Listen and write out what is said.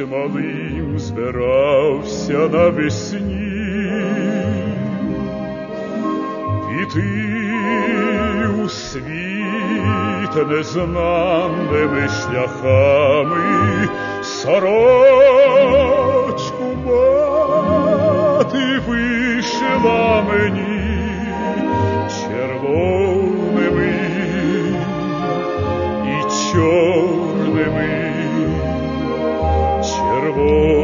малим збирався навесні піти у світ незнаними шляхами, сорочку мати вишила мені червоними і чорними, червоними